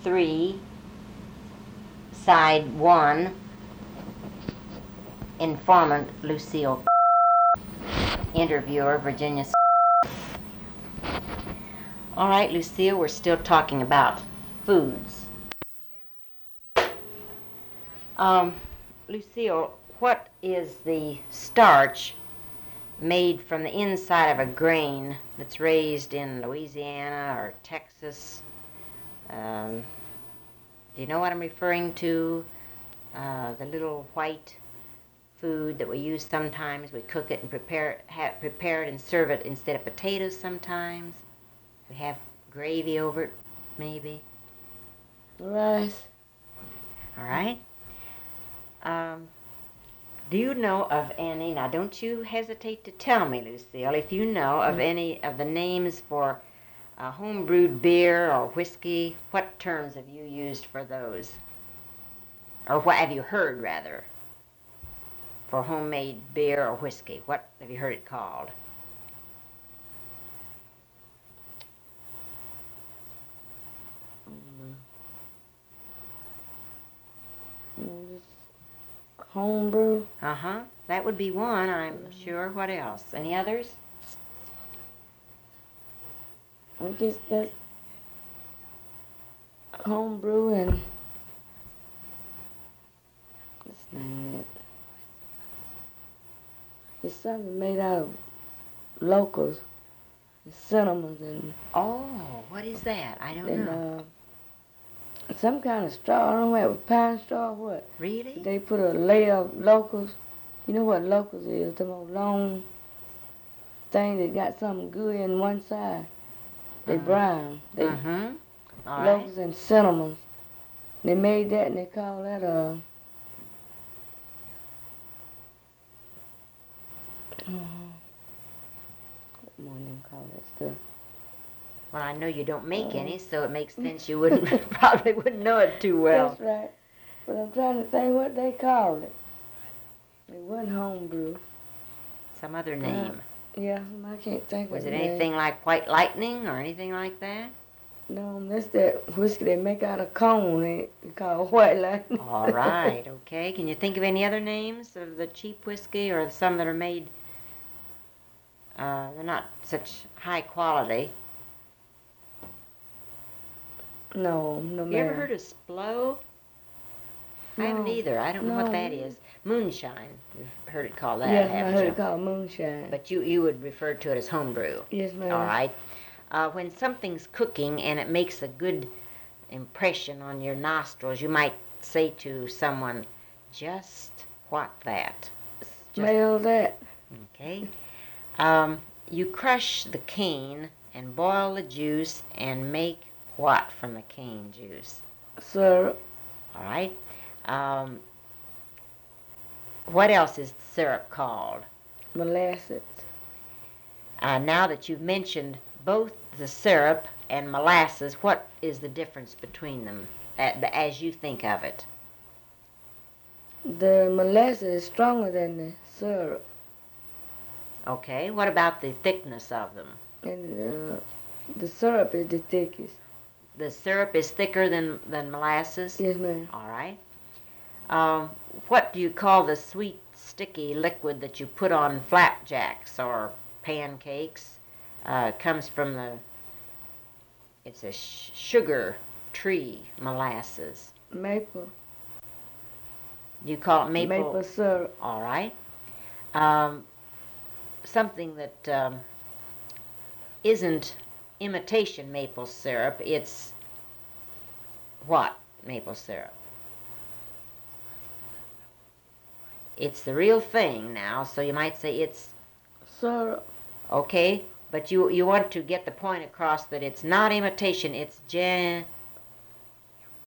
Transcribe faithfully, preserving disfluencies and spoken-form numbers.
three, side one, informant Lucille, interviewer Virginia. All right, Lucille, we're still talking about foods. Um, Lucille, what is the starch made from the inside of a grain that's raised in Louisiana or Texas? Um, do you know what I'm referring to? Uh, the little white food that we use sometimes. We cook it and prepare it, have, prepare it and serve it instead of potatoes sometimes. We have gravy over it, maybe. Rice. All right. Um, do you know of any, now don't you hesitate to tell me, Lucille, if you know of any of the names for uh, home-brewed beer or whiskey. What terms have you used for those? Or what have you heard, rather, for homemade beer or whiskey? What have you heard it called? Homebrew. Uh-huh. That would be one, I'm sure. What else? Any others? I guess that's homebrew and let's name it. It's something made out of locals, and cinnamons, and Oh, what is that? I don't and know. uh, some kind of straw. I don't know if it was pine straw or what. Really? They put a layer of locals. You know what locals is? The most long thing that got something gooey on one side. They Uh, brown. They Mm-hmm. All right. locals and cinnamons. They made that and they call that uh, uh what more them call that stuff? Well, I know you don't make Uh, any, so it makes sense you wouldn't probably wouldn't know it too well. That's right. But I'm trying to think what they called it. It wasn't homebrew. Some other name. Yeah, I can't think Was of it the name. anything like White Lightning or anything like that? No, that's that whiskey they make out of cone. They they call White Lightning. All right, okay. Can you think of any other names of the cheap whiskey or some that are made, uh, they're not such high quality? No, no Have you ever ma'am. heard of Splo? I haven't No. either. I don't know what No. that is. Moonshine. You've heard it called that, Yes, I haven't heard you? it called moonshine. But you, you would refer to it as homebrew. Yes, ma'am. All right. Uh, when something's cooking and it makes a good impression on your nostrils, you might say to someone, just what that? Just, Smell that. okay. Um, you crush the cane and boil the juice and make what from the cane juice? Syrup. All right. Um, what else is the syrup called? Molasses. Uh, now that you've mentioned both the syrup and molasses, what is the difference between them a- as you think of it? The molasses is stronger than the syrup. Okay, what about the thickness of them? And uh, the syrup is the thickest. The syrup is thicker than, than molasses? Yes, ma'am. All right. Um, what do you call the sweet, sticky liquid that you put on flapjacks or pancakes? Uh, it comes from the, it's a sh- sugar tree molasses. Maple. You call it maple? Maple syrup. All right. Um, something that um, isn't imitation maple syrup, it's what maple syrup? It's the real thing now, so you might say it's Syrup. okay, but you you want to get the point across that it's not imitation, it's gen,